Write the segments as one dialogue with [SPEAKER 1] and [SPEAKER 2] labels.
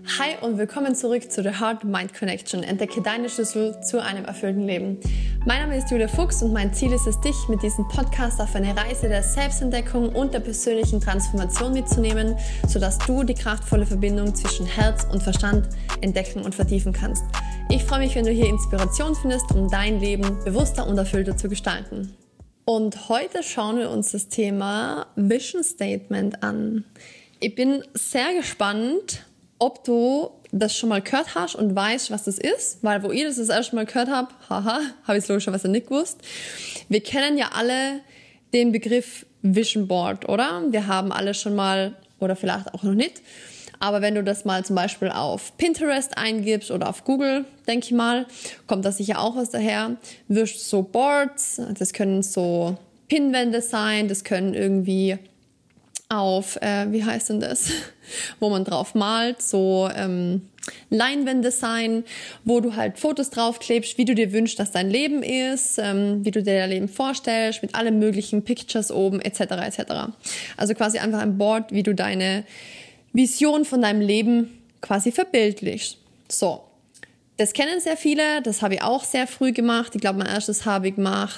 [SPEAKER 1] Hi und willkommen zurück zu The Heart-Mind Connection. Entdecke deine Schlüssel zu einem erfüllten Leben. Mein Name ist Julia Fuchs und mein Ziel ist es, dich mit diesem Podcast auf eine Reise der Selbstentdeckung und der persönlichen Transformation mitzunehmen, sodass du die kraftvolle Verbindung zwischen Herz und Verstand entdecken und vertiefen kannst. Ich freue mich, wenn du hier Inspiration findest, um dein Leben bewusster und erfüllter zu gestalten. Und heute schauen wir uns das Thema Vision Statement an. Ich bin sehr gespannt, ob du das schon mal gehört hast und weißt, was das ist, weil wo ich das erste Mal gehört habe, habe ich es logischerweise nicht gewusst. Wir kennen ja alle den Begriff Vision Board, oder? Wir haben alle schon mal, oder vielleicht auch noch nicht, aber wenn du das mal zum Beispiel auf Pinterest eingibst oder auf Google, denke ich mal, kommt das sicher auch was daher, wirst du so Boards, das können so Pinwände sein, das können irgendwie auf, wie heißt denn das, wo man drauf malt, so Leinwände sein, wo du halt Fotos draufklebst, wie du dir wünschst, dass dein Leben ist, wie du dir dein Leben vorstellst, mit allen möglichen Pictures oben, etc. etc. Also quasi einfach ein Board, wie du deine Vision von deinem Leben quasi verbildlichst. So, das kennen sehr viele, das habe ich auch sehr früh gemacht. Ich glaube, mein erstes habe ich gemacht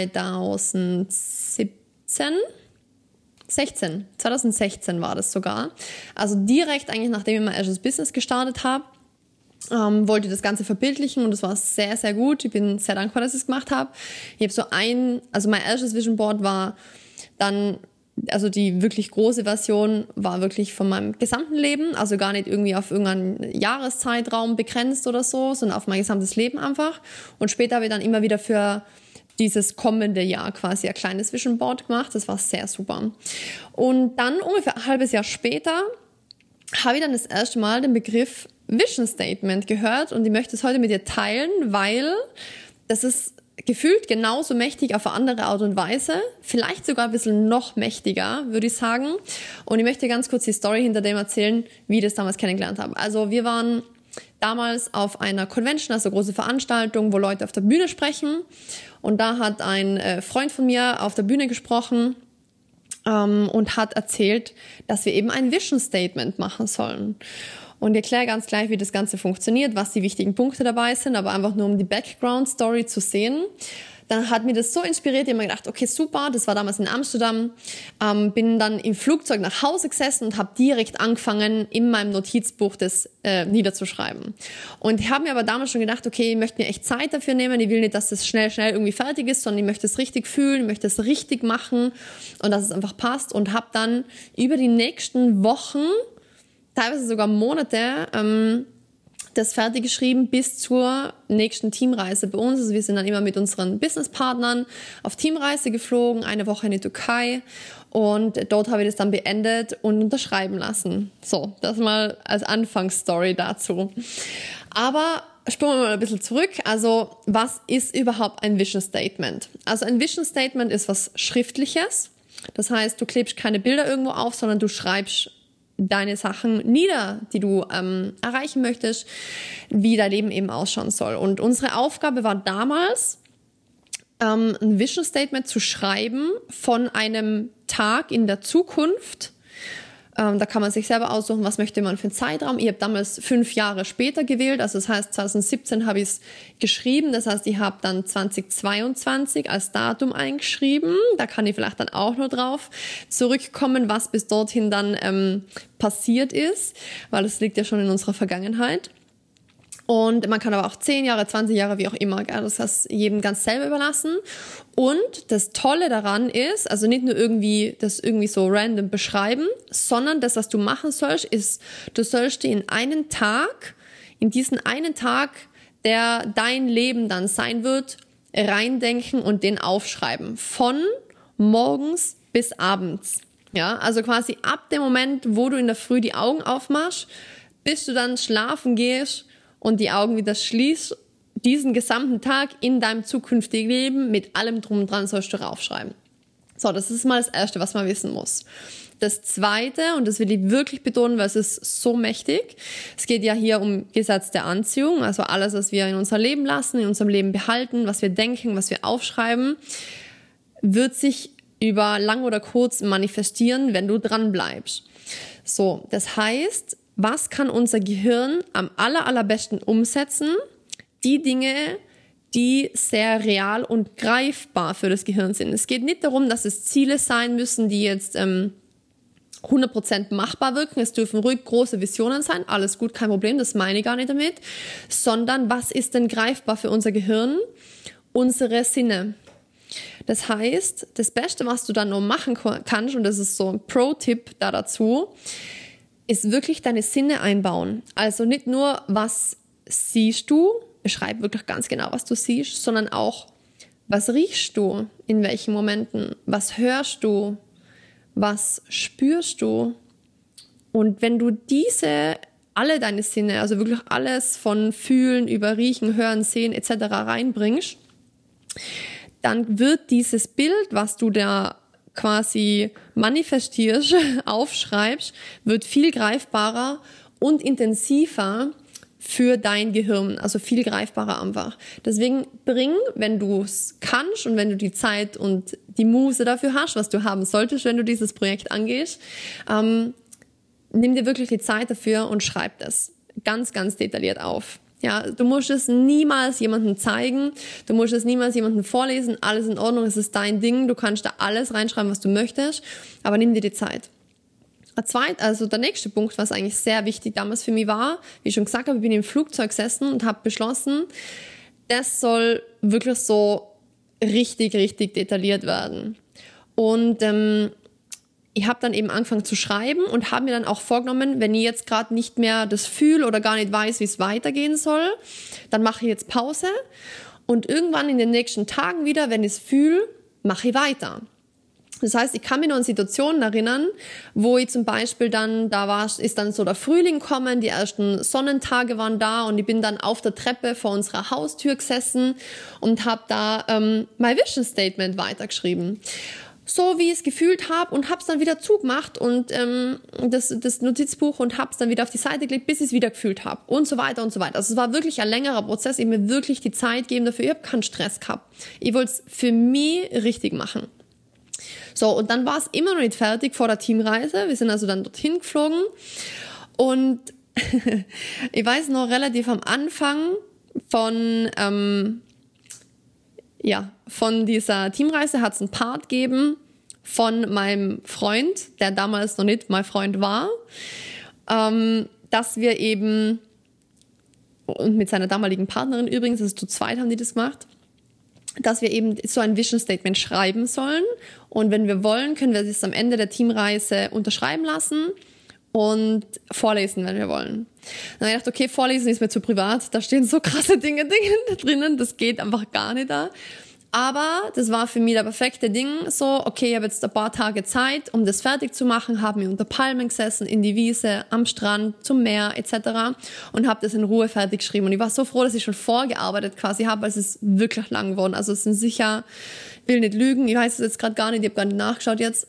[SPEAKER 1] 2016 war das sogar. Also direkt eigentlich, nachdem ich mein erstes Business gestartet habe, wollte ich das Ganze verbildlichen und es war sehr, sehr gut. Ich bin sehr dankbar, dass ich es gemacht habe. Ich habe mein erstes Vision Board war dann, also die wirklich große Version war wirklich von meinem gesamten Leben, also gar nicht irgendwie auf irgendeinen Jahreszeitraum begrenzt oder so, sondern auf mein gesamtes Leben einfach. Und später habe ich dann immer wieder für dieses kommende Jahr quasi ein kleines Vision Board gemacht. Das war sehr super. Und dann ungefähr ein halbes Jahr später habe ich dann das erste Mal den Begriff Vision Statement gehört und ich möchte es heute mit dir teilen, weil das ist gefühlt genauso mächtig auf eine andere Art und Weise, vielleicht sogar ein bisschen noch mächtiger, würde ich sagen. Und ich möchte ganz kurz die Story hinter dem erzählen, wie ich das damals kennengelernt habe. Also wir waren damals auf einer Convention, also große Veranstaltung, wo Leute auf der Bühne sprechen. Und da hat ein Freund von mir auf der Bühne gesprochen und hat erzählt, dass wir eben ein Vision Statement machen sollen. Und ich erkläre ganz gleich, wie das Ganze funktioniert, was die wichtigen Punkte dabei sind, aber einfach nur um die Background-Story zu sehen. Dann hat mir das so inspiriert, ich habe mir gedacht, okay, super, das war damals in Amsterdam, bin dann im Flugzeug nach Hause gesessen und habe direkt angefangen, in meinem Notizbuch das niederzuschreiben. Und ich habe mir aber damals schon gedacht, okay, ich möchte mir echt Zeit dafür nehmen, ich will nicht, dass das schnell irgendwie fertig ist, sondern ich möchte es richtig fühlen, ich möchte es richtig machen und dass es einfach passt und habe dann über die nächsten Wochen, teilweise sogar Monate, das fertig geschrieben bis zur nächsten Teamreise bei uns. Also wir sind dann immer mit unseren Businesspartnern auf Teamreise geflogen, eine Woche in die Türkei und dort habe ich das dann beendet und unterschreiben lassen. So, das mal als Anfangsstory dazu. Aber spulen wir mal ein bisschen zurück. Also, was ist überhaupt ein Vision Statement? Also ein Vision Statement ist was Schriftliches. Das heißt, du klebst keine Bilder irgendwo auf, sondern du schreibst deine Sachen nieder, die du erreichen möchtest, wie dein Leben eben ausschauen soll. Und unsere Aufgabe war damals, ein Vision Statement zu schreiben von einem Tag in der Zukunft. Da kann man sich selber aussuchen, was möchte man für einen Zeitraum. Ich habe damals 5 Jahre später gewählt, also das heißt 2017 habe ich es geschrieben, das heißt ich habe dann 2022 als Datum eingeschrieben, da kann ich vielleicht dann auch noch drauf zurückkommen, was bis dorthin dann passiert ist, weil das liegt ja schon in unserer Vergangenheit. Und man kann aber auch 10 Jahre, 20 Jahre, wie auch immer, das heißt jedem ganz selber überlassen. Und das Tolle daran ist, also nicht nur irgendwie das irgendwie so random beschreiben, sondern das, was du machen sollst, ist, du sollst dir in diesen einen Tag, der dein Leben dann sein wird, reindenken und den aufschreiben. Von morgens bis abends. Ja, also quasi ab dem Moment, wo du in der Früh die Augen aufmachst, bis du dann schlafen gehst, und die Augen wieder schließt, diesen gesamten Tag in deinem zukünftigen Leben mit allem drum und dran sollst du raufschreiben. So, das ist mal das Erste, was man wissen muss. Das Zweite, und das will ich wirklich betonen, weil es ist so mächtig, es geht ja hier um Gesetz der Anziehung, also alles, was wir in unser Leben lassen, in unserem Leben behalten, was wir denken, was wir aufschreiben, wird sich über lang oder kurz manifestieren, wenn du dran bleibst. So, das heißt, was kann unser Gehirn am allerbesten umsetzen? Die Dinge, die sehr real und greifbar für das Gehirn sind. Es geht nicht darum, dass es Ziele sein müssen, die jetzt 100% machbar wirken. Es dürfen ruhig große Visionen sein. Alles gut, kein Problem, das meine ich gar nicht damit. Sondern was ist denn greifbar für unser Gehirn? Unsere Sinne. Das heißt, das Beste, was du dann noch machen kannst, und das ist so ein Pro-Tipp da dazu, ist wirklich deine Sinne einbauen. Also nicht nur, was siehst du, beschreib wirklich ganz genau, was du siehst, sondern auch, was riechst du, in welchen Momenten, was hörst du, was spürst du. Und wenn du alle deine Sinne, also wirklich alles von Fühlen über Riechen, Hören, Sehen etc. reinbringst, dann wird dieses Bild, was du da quasi manifestierst, aufschreibst, wird viel greifbarer und intensiver für dein Gehirn, also viel greifbarer einfach. Deswegen wenn du es kannst und wenn du die Zeit und die Muße dafür hast, was du haben solltest, wenn du dieses Projekt angehst, nimm dir wirklich die Zeit dafür und schreib das ganz, ganz detailliert auf. Ja, du musst es niemals jemandem zeigen, du musst es niemals jemandem vorlesen, alles in Ordnung, es ist dein Ding, du kannst da alles reinschreiben, was du möchtest, aber nimm dir die Zeit. Also der nächste Punkt, was eigentlich sehr wichtig damals für mich war, wie ich schon gesagt habe, ich bin im Flugzeug gesessen und habe beschlossen, das soll wirklich so richtig, richtig detailliert werden. Und ich habe dann eben angefangen zu schreiben und habe mir dann auch vorgenommen, wenn ich jetzt gerade nicht mehr das fühle oder gar nicht weiß, wie es weitergehen soll, dann mache ich jetzt Pause und irgendwann in den nächsten Tagen wieder, wenn ich es fühle, mache ich weiter. Das heißt, ich kann mich noch an Situationen erinnern, wo ich zum Beispiel ist dann so der Frühling gekommen, die ersten Sonnentage waren da und ich bin dann auf der Treppe vor unserer Haustür gesessen und habe da mein Vision Statement weitergeschrieben. So wie ich es gefühlt habe und habe es dann wieder zugemacht und das Notizbuch und habe es dann wieder auf die Seite gelegt, bis ich es wieder gefühlt habe und so weiter und so weiter. Also es war wirklich ein längerer Prozess, ich mir wirklich die Zeit gegeben dafür, ich habe keinen Stress gehabt. Ich wollte es für mich richtig machen. So, und dann war es immer noch nicht fertig vor der Teamreise. Wir sind also dann dorthin geflogen und ich weiß noch relativ am Anfang von dieser Teamreise hat es einen Part gegeben von meinem Freund, der damals noch nicht mein Freund war, dass wir eben, und mit seiner damaligen Partnerin übrigens, also zu zweit haben die das gemacht, dass wir eben so ein Vision Statement schreiben sollen und wenn wir wollen, können wir es am Ende der Teamreise unterschreiben lassen und vorlesen, wenn wir wollen. Dann habe ich gedacht, okay, vorlesen ist mir zu privat, da stehen so krasse Dinge drinnen, das geht einfach gar nicht da. Aber das war für mich der perfekte Ding, so, okay, ich habe jetzt ein paar Tage Zeit, um das fertig zu machen, habe mich unter Palmen gesessen, in die Wiese, am Strand, zum Meer etc. und habe das in Ruhe fertig geschrieben. Und ich war so froh, dass ich schon vorgearbeitet quasi habe, weil es ist wirklich lang geworden. Also es sind sicher, will nicht lügen, ich weiß es jetzt gerade gar nicht, ich habe gar nicht nachgeschaut jetzt,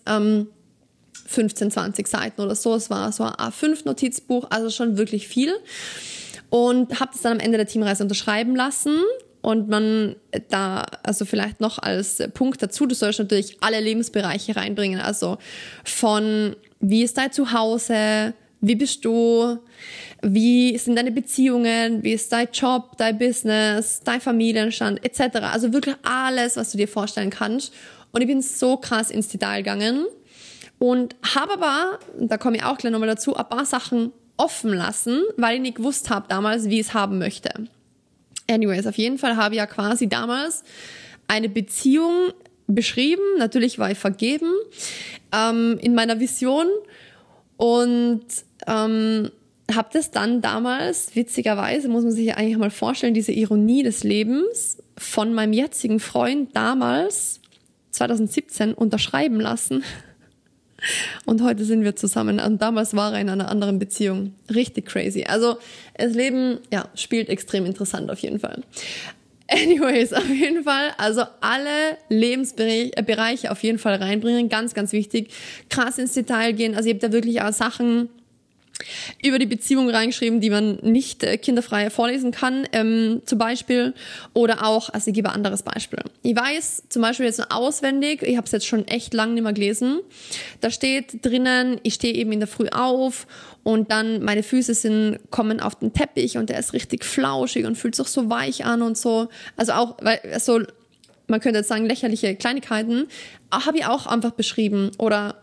[SPEAKER 1] 15, 20 Seiten oder so. Es war so ein A5-Notizbuch, also schon wirklich viel. Und habe das dann am Ende der Teamreise unterschreiben lassen. Und also vielleicht noch als Punkt dazu, du sollst natürlich alle Lebensbereiche reinbringen. Also von, wie ist dein Zuhause, wie bist du, wie sind deine Beziehungen, wie ist dein Job, dein Business, dein Familienstand etc. Also wirklich alles, was du dir vorstellen kannst. Und ich bin so krass ins Detail gegangen und habe aber, da komme ich auch gleich nochmal dazu, ein paar Sachen offen lassen, weil ich nicht gewusst habe damals, wie ich es haben möchte. Anyways, auf jeden Fall habe ich ja quasi damals eine Beziehung beschrieben. Natürlich war ich vergeben in meiner Vision und habe das dann damals, witzigerweise, muss man sich ja eigentlich mal vorstellen, diese Ironie des Lebens von meinem jetzigen Freund damals, 2017, unterschreiben lassen. Und heute sind wir zusammen. Und damals war er in einer anderen Beziehung. Richtig crazy. Also das Leben, ja, spielt extrem interessant auf jeden Fall. Anyways, auf jeden Fall, also alle Lebensbereiche auf jeden Fall reinbringen. Ganz, ganz wichtig. Krass ins Detail gehen. Also ihr habt da wirklich auch Sachen über die Beziehung reingeschrieben, die man nicht kinderfrei vorlesen kann, zum Beispiel. Oder auch, also ich gebe ein anderes Beispiel. Ich weiß zum Beispiel jetzt nur auswendig, ich habe es jetzt schon echt lang nicht mehr gelesen, da steht drinnen, ich stehe eben in der Früh auf und dann meine Füße kommen auf den Teppich und der ist richtig flauschig und fühlt sich so weich an und so. Also auch, weil so, man könnte jetzt sagen, lächerliche Kleinigkeiten, habe ich auch einfach beschrieben. Oder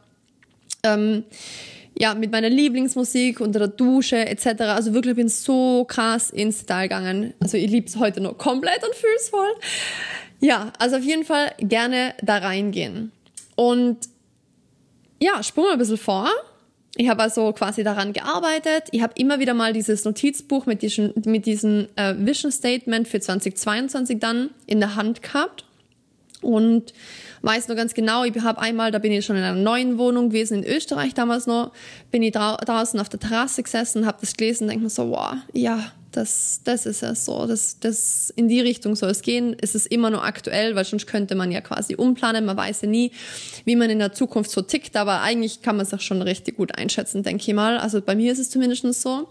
[SPEAKER 1] ja, mit meiner Lieblingsmusik unter der Dusche etc. Also wirklich, ich bin so krass ins Detail gegangen. Also ich liebe es heute noch komplett und fühle es voll. Ja, also auf jeden Fall gerne da reingehen. Und ja, sprung mal ein bisschen vor. Ich habe also quasi daran gearbeitet. Ich habe immer wieder mal dieses Notizbuch mit diesem Vision Statement für 2022 dann in der Hand gehabt. Und weiß nur ganz genau, ich habe einmal, da bin ich schon in einer neuen Wohnung gewesen in Österreich damals noch, bin ich draußen auf der Terrasse gesessen, habe das gelesen und denke mir so, wow, ja, das ist ja so, das in die Richtung soll es gehen. Es ist immer noch aktuell, weil sonst könnte man ja quasi umplanen, man weiß ja nie, wie man in der Zukunft so tickt, aber eigentlich kann man es auch schon richtig gut einschätzen, denke ich mal. Also bei mir ist es zumindest so.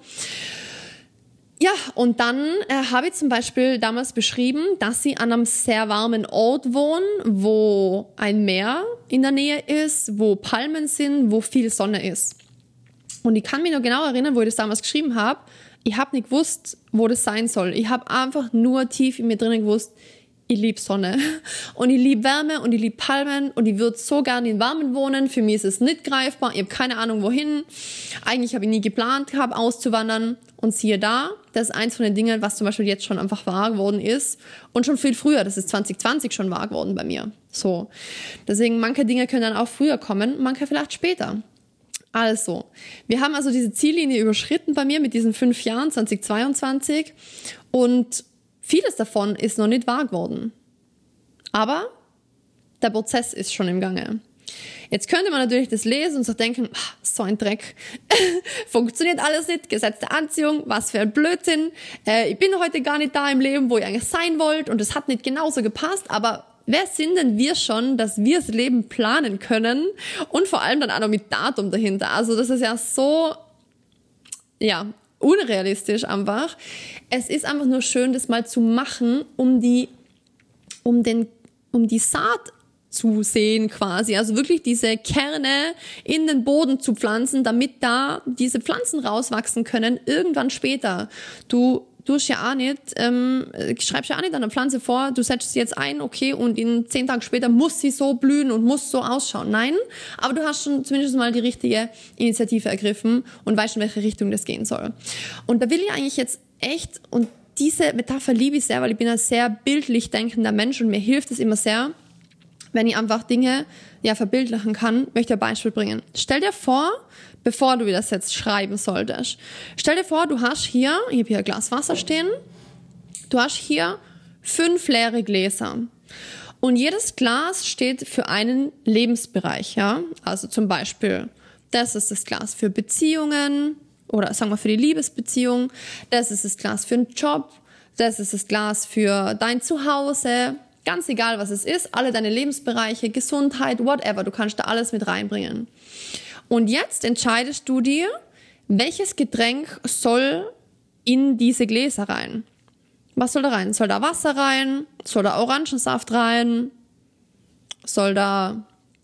[SPEAKER 1] Ja, und dann habe ich zum Beispiel damals beschrieben, dass sie an einem sehr warmen Ort wohnen, wo ein Meer in der Nähe ist, wo Palmen sind, wo viel Sonne ist. Und ich kann mich noch genau erinnern, wo ich das damals geschrieben habe. Ich habe nicht gewusst, wo das sein soll. Ich habe einfach nur tief in mir drinnen gewusst, ich liebe Sonne und ich liebe Wärme und ich liebe Palmen und ich würde so gerne in Warmen wohnen. Für mich ist es nicht greifbar, ich habe keine Ahnung wohin. Eigentlich habe ich nie geplant gehabt, auszuwandern und siehe da, das ist eins von den Dingen, was zum Beispiel jetzt schon einfach wahr geworden ist und schon viel früher, das ist 2020 schon wahr geworden bei mir. So, deswegen manche Dinge können dann auch früher kommen, manche vielleicht später. Also, wir haben also diese Ziellinie überschritten bei mir mit diesen 5 Jahren 2022 und vieles davon ist noch nicht wahr geworden. Aber der Prozess ist schon im Gange. Jetzt könnte man natürlich das lesen und sich denken, so ein Dreck, funktioniert alles nicht, Gesetz der Anziehung, was für ein Blödsinn, ich bin heute gar nicht da im Leben, wo ich eigentlich sein wollte und es hat nicht genauso gepasst, aber wer sind denn wir schon, dass wir das Leben planen können und vor allem dann auch noch mit Datum dahinter. Also das ist ja so, ja, unrealistisch einfach. Es ist einfach nur schön, das mal zu machen, um die Saat zu sehen quasi. Also wirklich diese Kerne in den Boden zu pflanzen, damit da diese Pflanzen rauswachsen können, irgendwann später. Du schreibst ja auch nicht an der Pflanze vor, du setzt sie jetzt ein, okay, und in 10 Tagen später muss sie so blühen und muss so ausschauen. Nein, aber du hast schon zumindest mal die richtige Initiative ergriffen und weißt, in welche Richtung das gehen soll. Und da will ich eigentlich jetzt echt, und diese Metapher liebe ich sehr, weil ich bin ein sehr bildlich denkender Mensch und mir hilft es immer sehr, wenn ich einfach Dinge verbildlichen kann, möchte ich ein Beispiel bringen. Stell dir vor, bevor du das jetzt schreiben solltest, stell dir vor, du hast hier, ich habe hier ein Glas Wasser stehen, du hast hier 5 leere Gläser. Und jedes Glas steht für einen Lebensbereich, ja. Also zum Beispiel, das ist das Glas für Beziehungen oder sagen wir für die Liebesbeziehung, das ist das Glas für einen Job, das ist das Glas für dein Zuhause. Ganz egal, was es ist, alle deine Lebensbereiche, Gesundheit, whatever, du kannst da alles mit reinbringen. Und jetzt entscheidest du dir, welches Getränk soll in diese Gläser rein. Was soll da rein? Soll da Wasser rein? Soll da Orangensaft rein? Soll da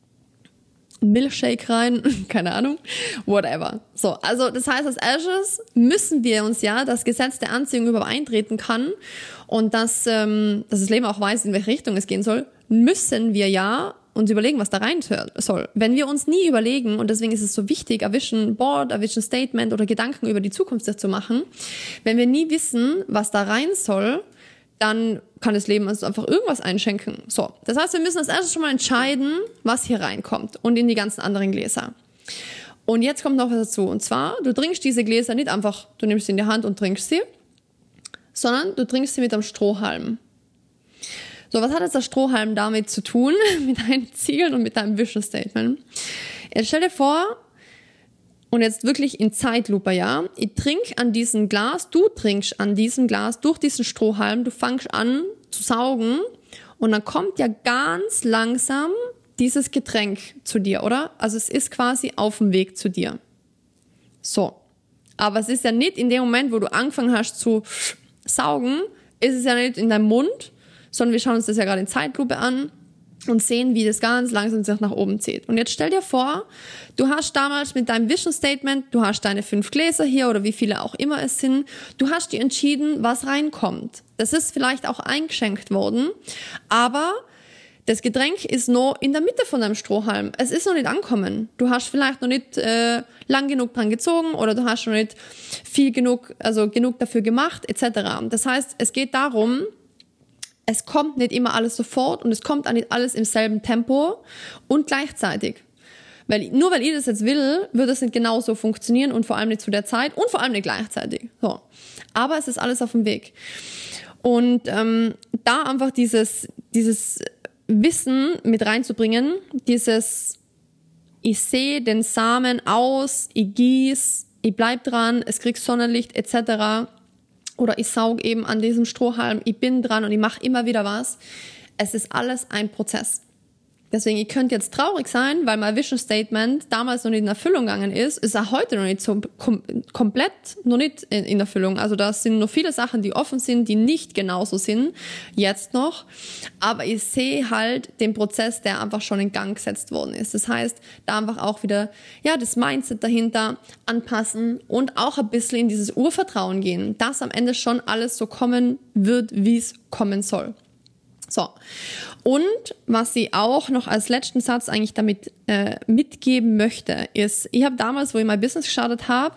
[SPEAKER 1] Milchshake rein? Keine Ahnung. Whatever. So, also das heißt, als erstes müssen wir uns das Gesetz der Anziehung überhaupt eintreten kann und dass das Leben auch weiß, in welche Richtung es gehen soll, müssen wir uns überlegen, was da rein soll. Wenn wir uns nie überlegen, und deswegen ist es so wichtig, ein Vision Board, ein Vision Statement oder Gedanken über die Zukunft zu machen, wenn wir nie wissen, was da rein soll, dann kann das Leben uns einfach irgendwas einschenken. So, das heißt, wir müssen als erstes schon mal entscheiden, was hier reinkommt und in die ganzen anderen Gläser. Und jetzt kommt noch was dazu. Und zwar, du trinkst diese Gläser nicht einfach, du nimmst sie in die Hand und trinkst sie, sondern du trinkst sie mit einem Strohhalm. So, was hat jetzt der Strohhalm damit zu tun, mit deinen Zielen und mit deinem Vision Statement? Jetzt stell dir vor, und jetzt wirklich in Zeitlupe, ich trinke an diesem Glas, du trinkst an diesem Glas durch diesen Strohhalm, du fängst an zu saugen und dann kommt ja ganz langsam dieses Getränk zu dir, oder? Also es ist quasi auf dem Weg zu dir. So, Aber es ist ja nicht in dem Moment, wo du angefangen hast zu saugen, ist es ja nicht in deinem Mund, sondern wir schauen uns das ja gerade in Zeitlupe an und sehen, wie das ganz langsam sich nach oben zieht. Und jetzt stell dir vor, du hast damals mit deinem Vision Statement, du hast deine 5 Gläser hier oder wie viele auch immer es sind, du hast dir entschieden, was reinkommt. Das ist vielleicht auch eingeschenkt worden, aber das Getränk ist noch in der Mitte von deinem Strohhalm. Es ist noch nicht angekommen. Du hast vielleicht noch nicht lang genug dran gezogen oder du hast noch nicht genug dafür gemacht, etc. Das heißt, es geht darum, es kommt nicht immer alles sofort und es kommt auch nicht alles im selben Tempo und gleichzeitig. Nur weil ich das jetzt will, wird es nicht genauso funktionieren und vor allem nicht zu der Zeit und vor allem nicht gleichzeitig. So. Aber es ist alles auf dem Weg. Und da einfach dieses Wissen mit reinzubringen, ich sehe den Samen aus, ich gieße, ich bleib dran, es kriegt Sonnenlicht etc. Oder ich saug eben an diesem Strohhalm, ich bin dran und ich mache immer wieder was. Es ist alles ein Prozess. Deswegen, ihr könnt jetzt traurig sein, weil mein Vision Statement damals noch nicht in Erfüllung gegangen ist auch heute noch nicht so komplett noch nicht in Erfüllung. Also da sind noch viele Sachen, die offen sind, die nicht genauso sind, jetzt noch. Aber ich sehe halt den Prozess, der einfach schon in Gang gesetzt worden ist. Das heißt, da einfach auch wieder, das Mindset dahinter anpassen und auch ein bisschen in dieses Urvertrauen gehen, dass am Ende schon alles so kommen wird, wie es kommen soll. So. Und was ich auch noch als letzten Satz eigentlich damit mitgeben möchte, ist, ich habe damals, wo ich mein Business gestartet habe,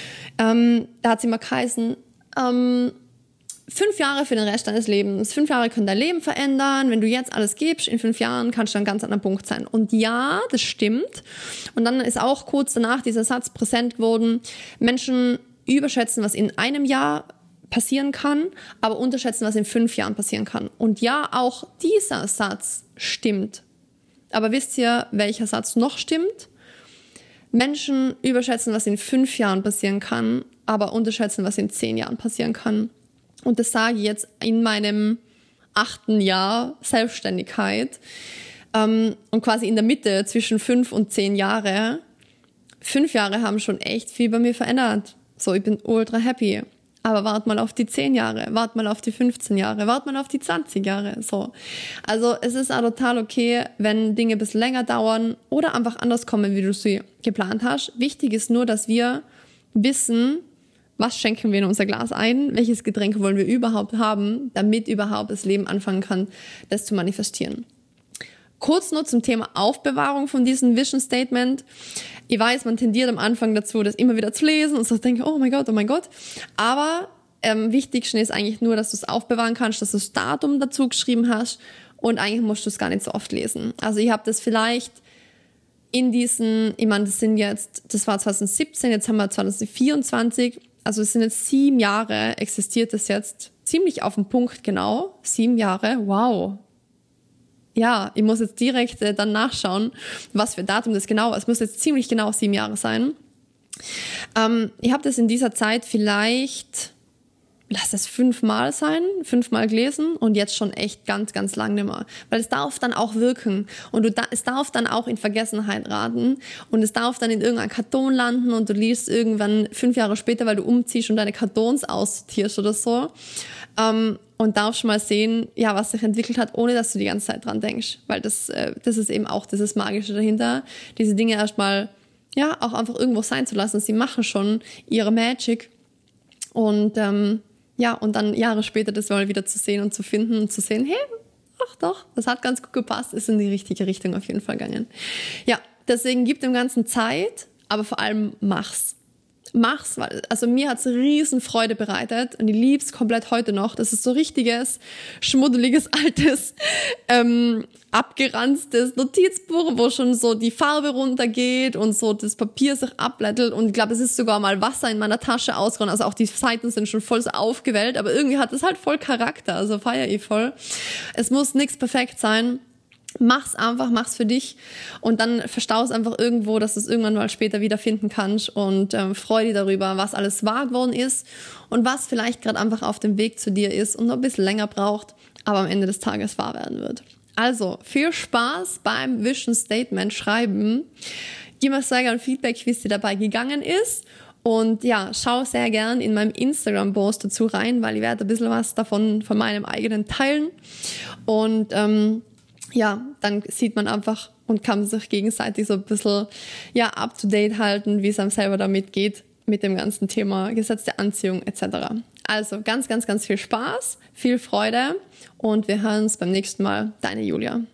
[SPEAKER 1] da hat es immer geheißen, 5 Jahre für den Rest deines Lebens. 5 Jahre können dein Leben verändern. Wenn du jetzt alles gibst, in 5 Jahren kannst du an einem ganz anderen Punkt sein. Und ja, das stimmt. Und dann ist auch kurz danach dieser Satz präsent geworden, Menschen überschätzen, was in einem Jahr passieren kann, aber unterschätzen, was in 5 Jahren passieren kann. Und ja, auch dieser Satz stimmt. Aber wisst ihr, welcher Satz noch stimmt? Menschen überschätzen, was in 5 Jahren passieren kann, aber unterschätzen, was in 10 Jahren passieren kann. Und das sage ich jetzt in meinem 8. Jahr Selbstständigkeit und quasi in der Mitte zwischen 5 und 10 Jahre. 5 Jahre haben schon echt viel bei mir verändert. So, ich bin ultra happy. Aber wart mal auf die 10 Jahre, wart mal auf die 15 Jahre, wart mal auf die 20 Jahre, so. Also es ist auch total okay, wenn Dinge ein bisschen länger dauern oder einfach anders kommen, wie du sie geplant hast. Wichtig ist nur, dass wir wissen, was schenken wir in unser Glas ein, welches Getränk wollen wir überhaupt haben, damit überhaupt das Leben anfangen kann, das zu manifestieren. Kurz nur zum Thema Aufbewahrung von diesem Vision Statement. Ich weiß, man tendiert am Anfang dazu, das immer wieder zu lesen und so denke, oh mein Gott. Aber wichtigsten ist eigentlich nur, dass du es aufbewahren kannst, dass du das Datum dazu geschrieben hast und eigentlich musst du es gar nicht so oft lesen. Also ich habe das vielleicht das war 2017, jetzt haben wir 2024, also es sind jetzt 7 Jahre, existiert das jetzt ziemlich auf den Punkt genau. 7 Jahre, wow. Ja, ich muss jetzt direkt dann nachschauen, was für Datum das genau war. Es muss jetzt ziemlich genau 7 Jahre sein. Ich habe das in dieser Zeit vielleicht, lass es 5-mal sein, 5-mal gelesen und jetzt schon echt ganz, ganz lang nicht mehr. Weil es darf dann auch wirken und es darf dann auch in Vergessenheit raten und es darf dann in irgendeinem Karton landen und du liest irgendwann 5 Jahre später, weil du umziehst und deine Kartons aussortierst oder so. Und darfst mal sehen, was sich entwickelt hat, ohne dass du die ganze Zeit dran denkst. Weil das ist eben auch dieses Magische dahinter, diese Dinge erstmal, auch einfach irgendwo sein zu lassen. Sie machen schon ihre Magic. Und, und dann Jahre später das mal wieder zu sehen und zu finden und zu sehen, hey, ach doch, das hat ganz gut gepasst, ist in die richtige Richtung auf jeden Fall gegangen. Ja, deswegen gib dem Ganzen Zeit, aber vor allem mach's. Weil, also mir hat's riesen Freude bereitet und ich lieb's komplett heute noch. Das ist so richtiges, schmuddeliges, altes, abgeranztes Notizbuch, wo schon so die Farbe runtergeht und so das Papier sich abblättelt und ich glaube, es ist sogar mal Wasser in meiner Tasche ausgegangen. Also auch die Seiten sind schon voll so aufgewellt, aber irgendwie hat es halt voll Charakter, also feier ich voll. Es muss nichts perfekt sein. Mach's einfach, mach's für dich und dann verstaust einfach irgendwo, dass du es irgendwann mal später wiederfinden kannst und freu dich darüber, was alles wahr geworden ist und was vielleicht gerade einfach auf dem Weg zu dir ist und noch ein bisschen länger braucht, aber am Ende des Tages wahr werden wird. Also, viel Spaß beim Vision Statement schreiben. Gib mir sehr gerne Feedback, wie es dir dabei gegangen ist Und ja, schau sehr gern in meinem Instagram-Post dazu rein, weil ich werde ein bisschen was davon von meinem eigenen teilen. Und ja, dann sieht man einfach und kann sich gegenseitig so ein bisschen up to date halten, wie es einem selber damit geht, mit dem ganzen Thema Gesetz der Anziehung etc. Also ganz, ganz, ganz viel Spaß, viel Freude und wir hören uns beim nächsten Mal. Deine Julia.